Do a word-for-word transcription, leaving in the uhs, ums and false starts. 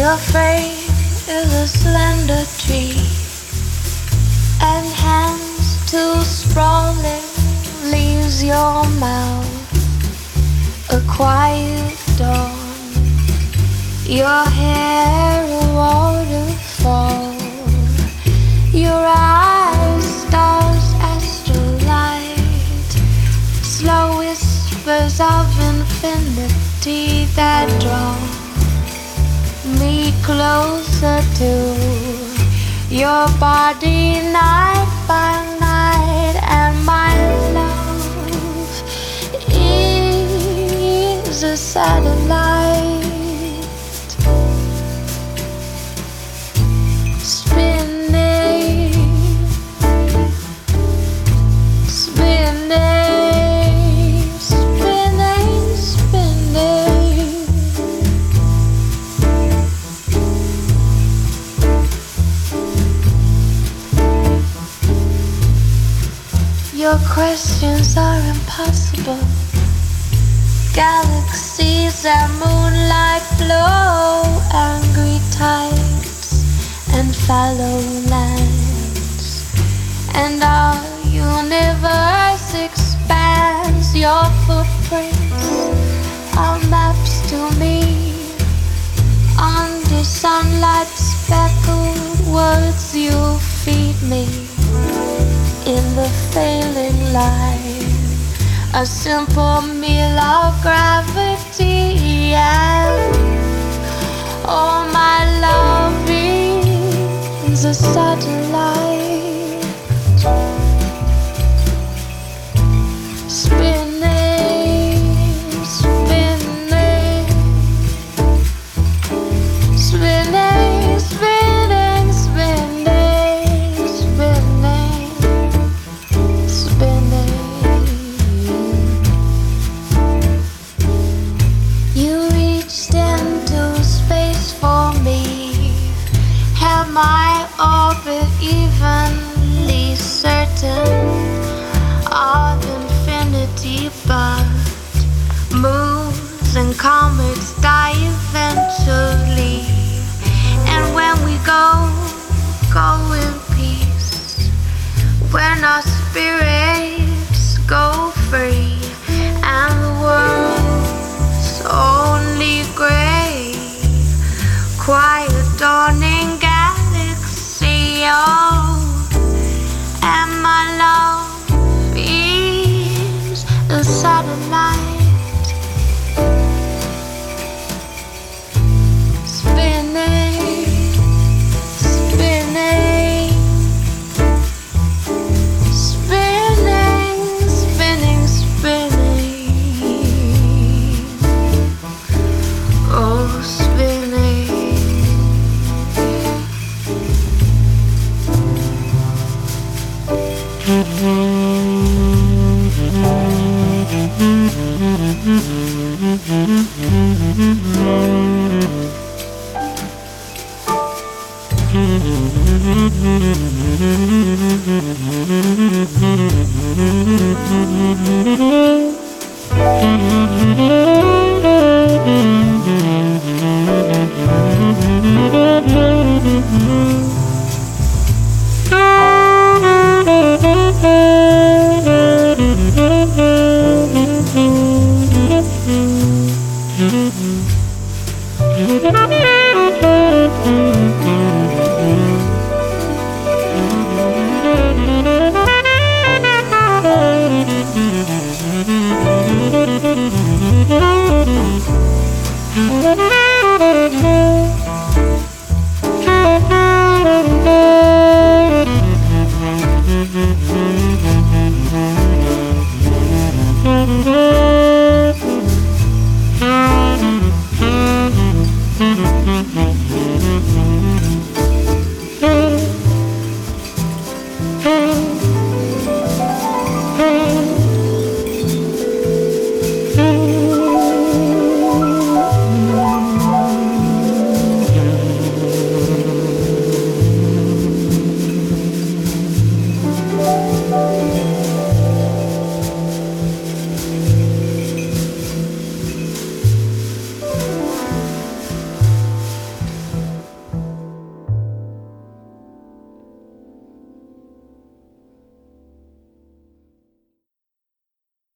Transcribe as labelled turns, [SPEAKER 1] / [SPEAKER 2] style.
[SPEAKER 1] Your frame is a slender tree, and hands too sprawling leaves your mouth. A quiet dawn, your hair a waterfall, your eyes stars astrolight, slow whispers of infinity that draw me closer to your body night by night. And my love is a satellite spinning, spinning, spinning, spinning. Your questions are impossible. Galaxies and moonlight flow, angry tides and fallow lands, and our universe expands. Your footprints are maps to me, under sunlight speckled words you feed me. In the failing light, a simple meal of gravity, and oh, my love is a satellite spinning, spinning, spinning, spinning, spinning, spinning, spinning. You reached into space for me, held my orbit evenly certain of infinity, but moons and comets die eventually. And when we go, go in peace. We're not